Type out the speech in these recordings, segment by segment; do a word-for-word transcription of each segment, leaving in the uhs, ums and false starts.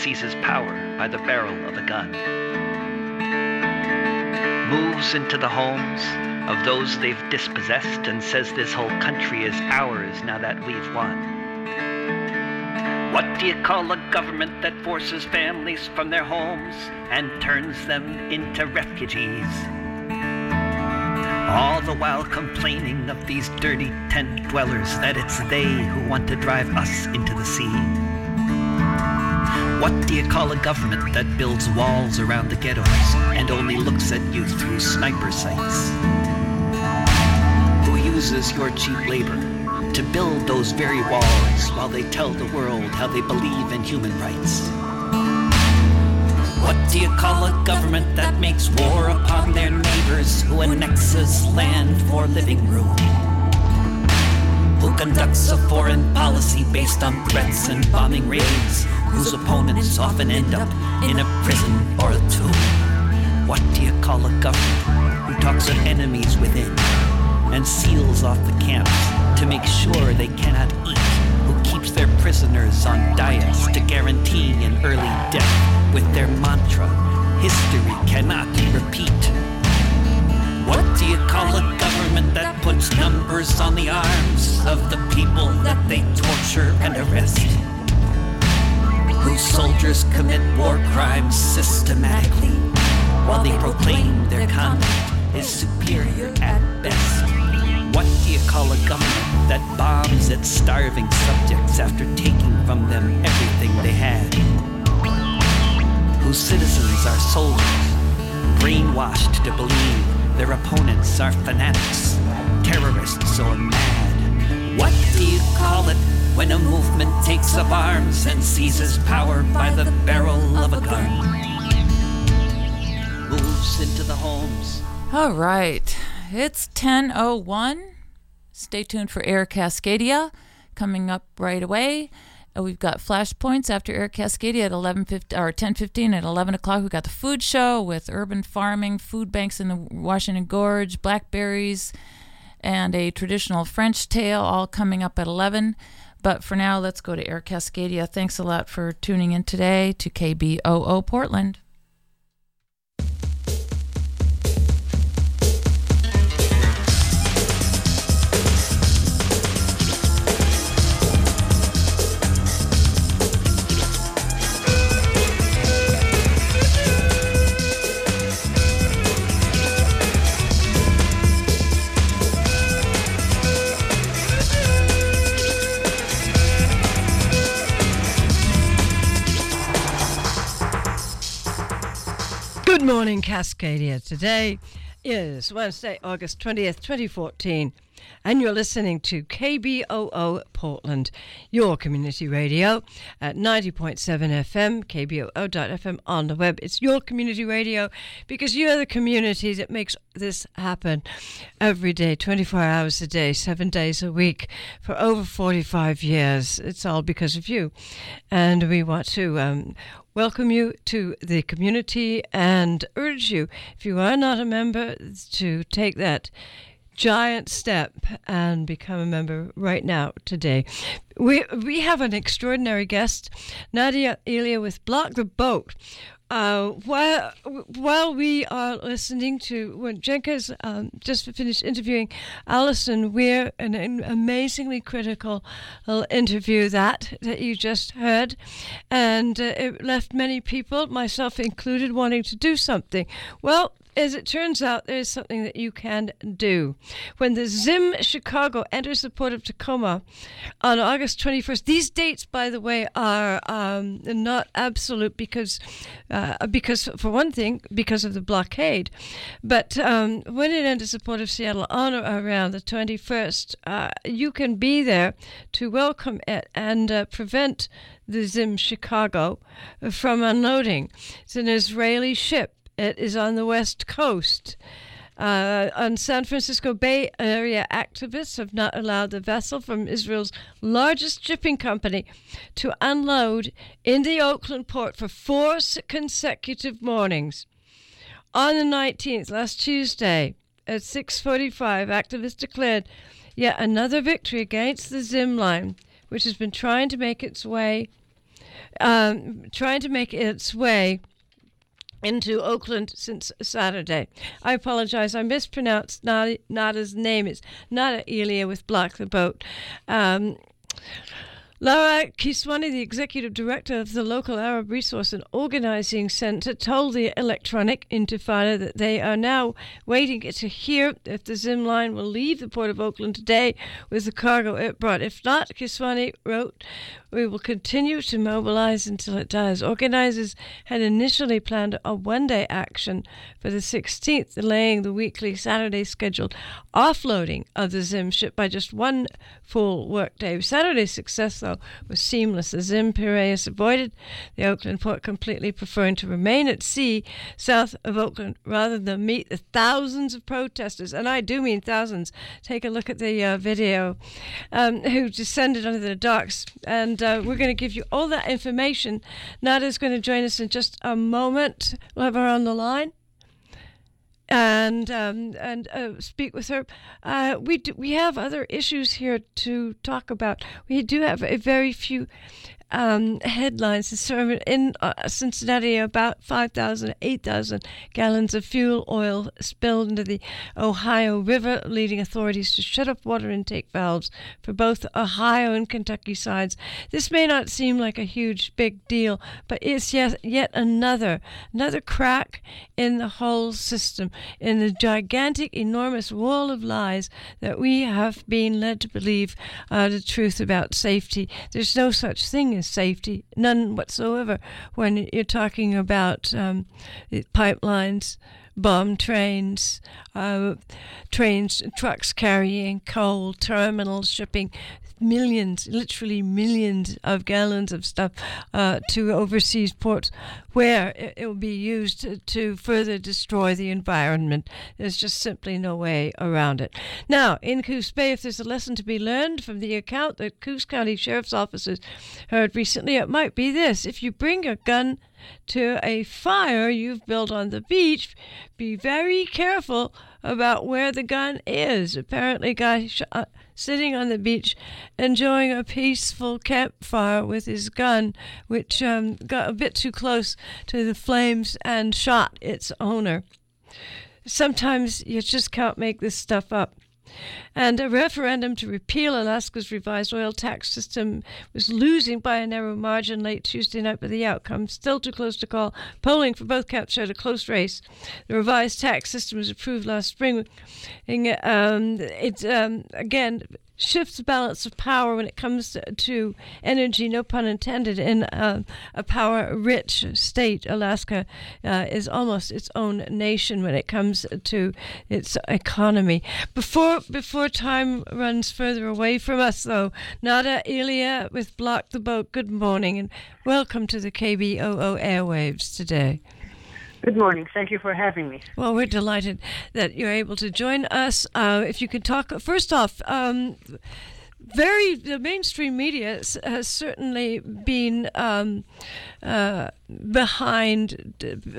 seizes power by the barrel of a gun. Moves into the homes of those they've dispossessed and says this whole country is ours now that we've won. What do you call a government that forces families from their homes and turns them into refugees? All the while complaining of these dirty tent dwellers that it's they who want to drive us into the sea. What do you call a government that builds walls around the ghettos and only looks at you through sniper sights? Who uses your cheap labor to build those very walls while they tell the world how they believe in human rights? What do you call a government that makes war upon their neighbors, who annexes land for living room? Who conducts a foreign policy based on threats and bombing raids, whose opponents often end up in a prison or a tomb? What do you call a government who talks of enemies within and seals off the camps to make sure they cannot eat, who keeps their prisoners on diets to guarantee an early death with their mantra, history cannot repeat? What do you call a government that puts numbers on the arms of the people that they torture and arrest? Whose soldiers commit war crimes systematically while they proclaim their conduct is superior at best? What do you call a government that bombs its starving subjects after taking from them everything they had? Whose citizens are soldiers, brainwashed to believe their opponents are fanatics, terrorists or mad? What do you call it when a movement takes up arms and seizes power by the barrel of a gun? Moves into the homes. All right. It's ten oh one. Stay tuned for Air Cascadia coming up right away. Uh, we've got flashpoints after Air Cascadia at eleven fifty or ten fifteen. At eleven o'clock, we've got the food show with urban farming, food banks in the Washington Gorge, blackberries, and a traditional French tale, all coming up at eleven. But for now, let's go to Air Cascadia. Thanks a lot for tuning in today to K B O O Portland. Good morning, Cascadia. Today is Wednesday, August twentieth, twenty fourteen, and you're listening to K B O O Portland, your community radio at ninety point seven F M, K B O O dot F M on the web. It's your community radio because you're the community that makes this happen every day, twenty-four hours a day, seven days a week for over forty-five years. It's all because of you. And we want to um, welcome you to the community and urge you, if you are not a member, to take that giant step and become a member right now, today. We we have an extraordinary guest, Nadia Elia with Block the Boat. Uh, while while we are listening to, when Jenka's um, just finished interviewing Alison Weir, an, an amazingly critical little interview that that you just heard, and uh, it left many people, myself included, wanting to do something. Well, as it turns out, there is something that you can do. When the Zim Chicago enters the port of Tacoma on August twenty-first, these dates, by the way, are um, not absolute because, uh, because for one thing, because of the blockade. But um, when it enters the port of Seattle on or around the twenty-first, uh, you can be there to welcome it and uh, prevent the Zim Chicago from unloading. It's an Israeli ship. It is on the West Coast. Uh, on San Francisco Bay Area, activists have not allowed the vessel from Israel's largest shipping company to unload in the Oakland port for four consecutive mornings. On the nineteenth, last Tuesday, at six forty-five, activists declared yet another victory against the Zim line, which has been trying to make its way um, trying to make its way into Oakland since Saturday. I apologize. I mispronounced Nada, Nada's name. It's Nada Elia with Block the Boat. Um, Laura Kiswani, the executive director of the local Arab Resource and Organizing Center, told the Electronic Intifada that they are now waiting to hear if the Zim line will leave the port of Oakland today with the cargo it brought. If not, Kiswani wrote, we will continue to mobilize until it does. Organizers had initially planned a one-day action for the sixteenth, delaying the weekly Saturday scheduled offloading of the Zim ship by just one full workday. Saturday's success, though, was seamless. The Zim Piraeus avoided the Oakland port completely, preferring to remain at sea south of Oakland rather than meet the thousands of protesters, and I do mean thousands. Take a look at the uh, video, um, who descended onto the docks, and uh, we're going to give you all that information. Nada's going to join us in just a moment. We'll have her on the line and um, and uh, speak with her. Uh, we do, we have other issues here to talk about. We do have a very few um, headlines. In uh, Cincinnati, about five thousand, eight thousand gallons of fuel oil spilled into the Ohio River, leading authorities to shut off water intake valves for both Ohio and Kentucky sides. This may not seem like a huge, big deal, but it's yet, yet another, another crack in the whole system, in the gigantic, enormous wall of lies that we have been led to believe uh, the truth about safety. There's no such thing as safety, none whatsoever, when you're talking about um, pipelines, bomb trains, uh, trains, trucks carrying coal, terminals shipping millions, literally millions of gallons of stuff uh, to overseas ports where it, it will be used to, to further destroy the environment. There's just simply no way around it. Now, in Coos Bay, if there's a lesson to be learned from the account that Coos County Sheriff's officers heard recently, it might be this. If you bring a gun to a fire you've built on the beach, be very careful about where the gun is. Apparently, a guy sh- uh, sitting on the beach enjoying a peaceful campfire with his gun, which um, got a bit too close to the flames and shot its owner. Sometimes you just can't make this stuff up. And a referendum to repeal Alaska's revised oil tax system was losing by a narrow margin late Tuesday night, but the outcome still too close to call. Polling for both camps showed a close race. The revised tax system was approved last spring. Um, it, um, again, shifts the balance of power when it comes to, to energy, no pun intended, in uh, a power-rich state. Alaska uh, is almost its own nation when it comes to its economy. Before before time runs further away from us, though, Nada Elia with Block the Boat, good morning, and welcome to the K B O O airwaves today. Good morning. Thank you for having me. Well, we're delighted that you're able to join us. Uh, if you could talk, first off, um, very the mainstream media has certainly been um, uh, behind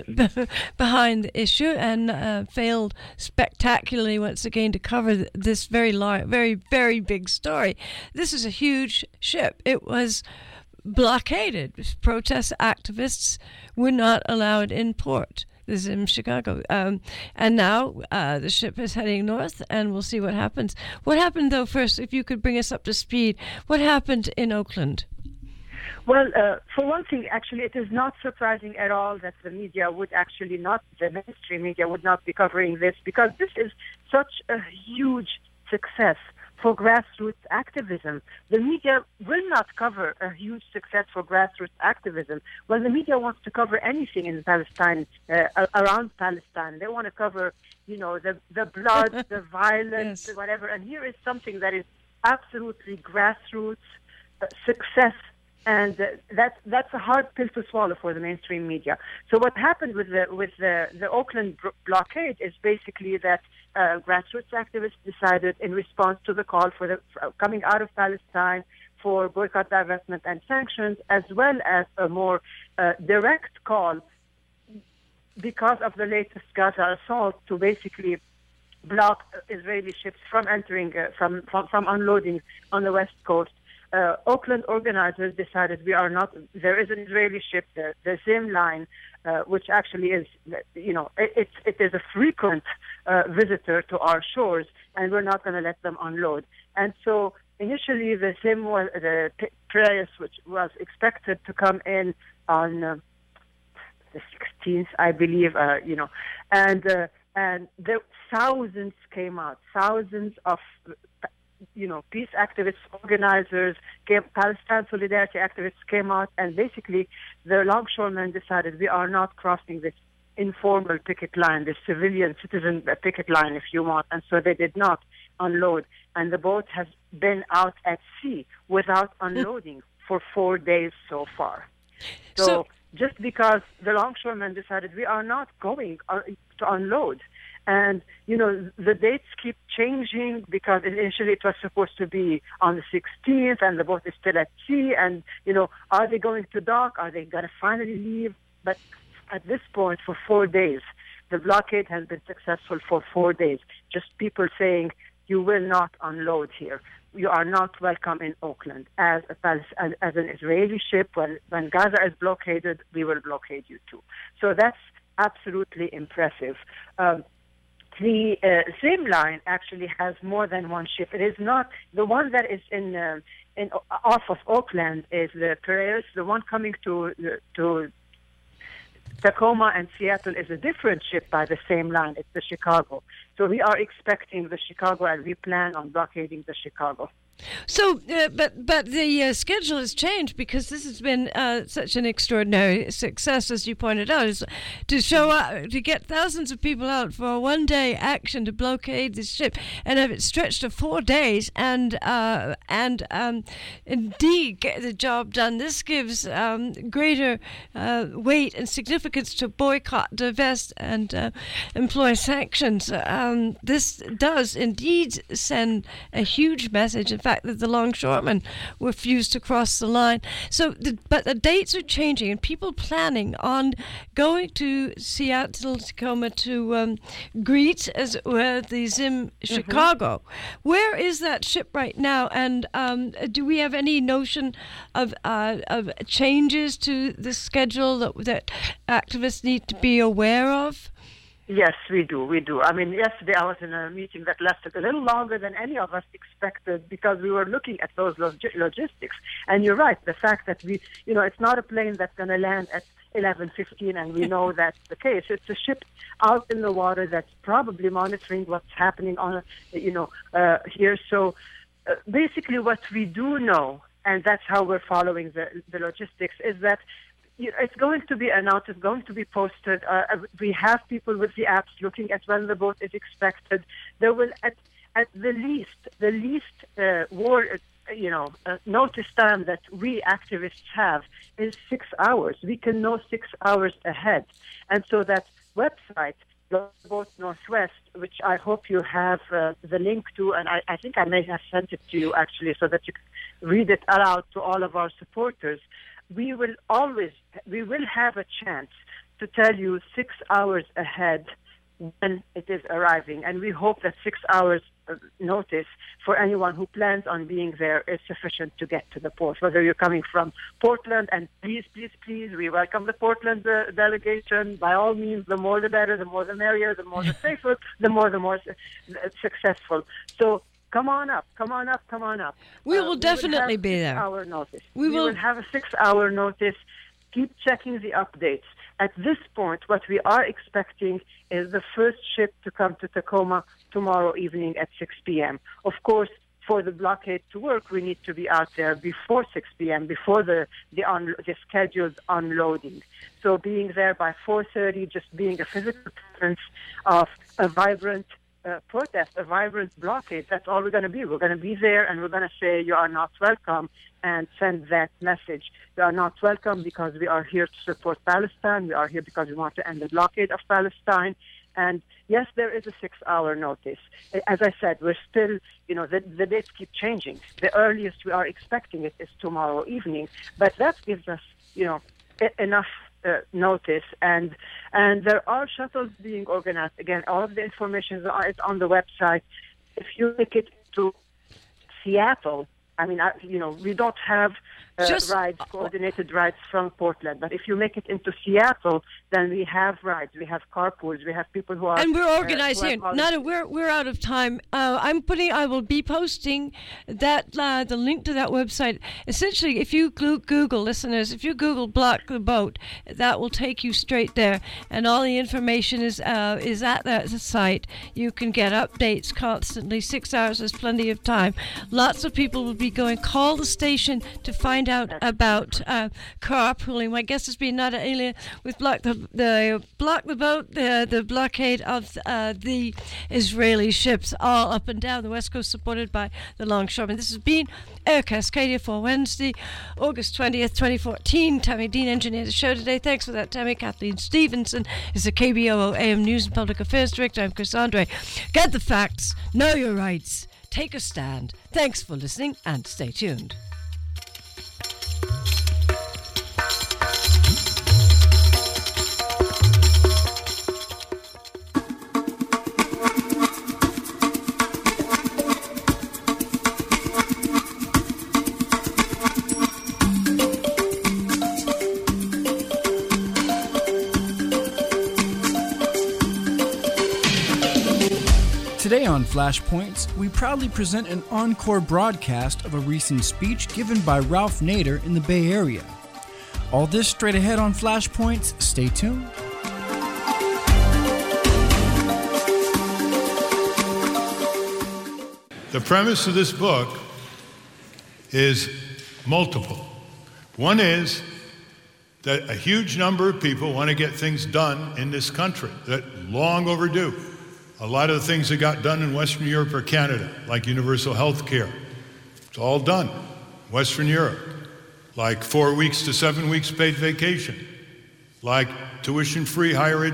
behind the issue and uh, failed spectacularly once again to cover this very large, very very big story. This is a huge ship. It was blockaded. Protest activists were not allowed in port. This is in Chicago. Um, and now uh, the ship is heading north, and we'll see what happens. What happened, though, first, if you could bring us up to speed, what happened in Oakland? Well, uh, for one thing, actually, it is not surprising at all that the media would actually not, the mainstream media would not be covering this, because this is such a huge success for grassroots activism. The media will not cover a huge success for grassroots activism. Well, the media wants to cover anything in Palestine, uh, around Palestine. They want to cover, you know, the, the blood, the violence, yes. whatever. And here is something that is absolutely grassroots uh, success. And uh, that's that's a hard pill to swallow for the mainstream media. So what happened with the with the, the Oakland blockade is basically that uh, grassroots activists decided, in response to the call for the for coming out of Palestine for boycott, divestment, and sanctions, as well as a more uh, direct call because of the latest Gaza assault, to basically block Israeli ships from entering, uh, from, from from unloading on the west coast. uh, Oakland organizers decided we are not, there is an Israeli ship, the, the Zim line, uh, which actually is, you know, it, it, it is a frequent uh, visitor to our shores, and we're not going to let them unload. And so initially the Zim, was, the Piraeus, which was expected to come in on uh, the sixteenth, I believe, uh, you know, and uh, and there thousands came out, thousands of, you know, peace activists, organizers, came, Palestine solidarity activists came out, and basically the longshoremen decided we are not crossing this informal picket line, this civilian citizen picket line, if you want, and so they did not unload, and the boat has been out at sea without unloading for four days so far. So, so just because the longshoremen decided we are not going uh, to unload. And, you know, the dates keep changing because initially it was supposed to be on the sixteenth and the boat is still at sea. And, you know, are they going to dock? Are they going to finally leave? But at this point, for four days, the blockade has been successful for four days. Just people saying, you will not unload here. You are not welcome in Oakland. As a as, as an Israeli ship, when, when Gaza is blockaded, we will blockade you too. So that's absolutely impressive. Um, the uh, Zim line actually has more than one ship. It is not the one that is in uh, in off of Oakland is the Piraeus. The one coming to to Tacoma and Seattle is a different ship by the same line. It's the Chicago. So we are expecting the Chicago, and we plan on blockading the Chicago. So, uh, but but the uh, schedule has changed because this has been uh, such an extraordinary success, as you pointed out, is to show up, to get thousands of people out for a one-day action to blockade this ship, and have it stretched to four days, and uh, and um, indeed get the job done. This gives um, greater uh, weight and significance to boycott, divest, and uh, employ sanctions. Um, this does indeed send a huge message. In fact, that the longshoremen refused to cross the line. So, the, but the dates are changing, and people planning on going to Seattle, Tacoma to um, greet, as it were, the Zim Chicago. Mm-hmm. Where is that ship right now? And um, do we have any notion of uh, of changes to the schedule that that activists need to be aware of? Yes, we do. We do. I mean, yesterday I was in a meeting that lasted a little longer than any of us expected because we were looking at those log- logistics. And you're right. The fact that we, you know, it's not a plane that's going to land at eleven fifteen, and we know that's the case. It's a ship out in the water that's probably monitoring what's happening on, you know, uh, here. So uh, basically, what we do know, and that's how we're following the the logistics, is that you know, it's going to be announced, it's going to be posted. Uh, we have people with the apps looking at when the boat is expected. There will, at, at the least, the least uh, war, uh, you know, uh, notice time that we activists have is six hours. We can know six hours ahead. And so that website, the Boat Northwest, which I hope you have uh, the link to, and I, I think I may have sent it to you actually so that you can read it aloud to all of our supporters. We will always, we will have a chance to tell you six hours ahead when it is arriving. And we hope that six hours notice for anyone who plans on being there is sufficient to get to the port. Whether you're coming from Portland, and please, please, please, we welcome the Portland uh, delegation. By all means, the more the better, the more the merrier, the more the safer, the more the more su- successful. So, Come on up, come on up, come on up. We will uh, definitely we be there. Hour notice. We, we will... will have a six-hour notice. Keep checking the updates. At this point, what we are expecting is the first ship to come to Tacoma tomorrow evening at six p.m. Of course, for the blockade to work, we need to be out there before six p.m., before the the, un- the scheduled unloading. So being there by four thirty, just being a physical presence of a vibrant Uh, protest, a vibrant blockade. That's all we're going to be. We're going to be there, and we're going to say you are not welcome, and send that message. You are not welcome because we are here to support Palestine. We are here because we want to end the blockade of Palestine. And yes, there is a six-hour notice. As I said, we're still, you know, the, the dates keep changing. The earliest we are expecting it is tomorrow evening, but that gives us, you know, e- enough Uh, notice, and and there are shuttles being organized. Again, all of the information is on the website. If you take it to Seattle, I mean, I, you know, we don't have uh, Just- rides, coordinated rides from Portland. But if you make it into Seattle, then we have rides, we have carpools, we have people who are And we're uh, organized who are here. volunteers. Nada, we're we're out of time. Uh, I'm putting. I will be posting that uh, the link to that website. Essentially, if you glo- Google, listeners, if you Google Block the Boat, that will take you straight there, and all the information is uh, is at that site. You can get updates constantly. Six hours is plenty of time. Lots of people will be going. Call the station to find out about uh, carpooling. My guest has been Nada Elia with Block the the Block the Boat, the the blockade of uh, the Israeli ships all up and down the west coast, supported by the longshoremen. This has been Air Cascadia for Wednesday, August twentieth, twenty fourteen. Tammy Dean engineered the show today. Thanks for that, Tammy. Kathleen Stevenson is the K B O O A M News and Public Affairs Director. I'm Chris Andre. Get the facts, know your rights, take a stand. Thanks for listening and stay tuned. Today on Flashpoints, we proudly present an encore broadcast of a recent speech given by Ralph Nader in the Bay Area. All this straight ahead on Flashpoints. Stay tuned. The premise of this book is multiple. One is that a huge number of people want to get things done in this country that long overdue. A lot of the things that got done in Western Europe or Canada, like universal health care, it's all done. Western Europe, like four weeks to seven weeks paid vacation, like tuition-free higher education.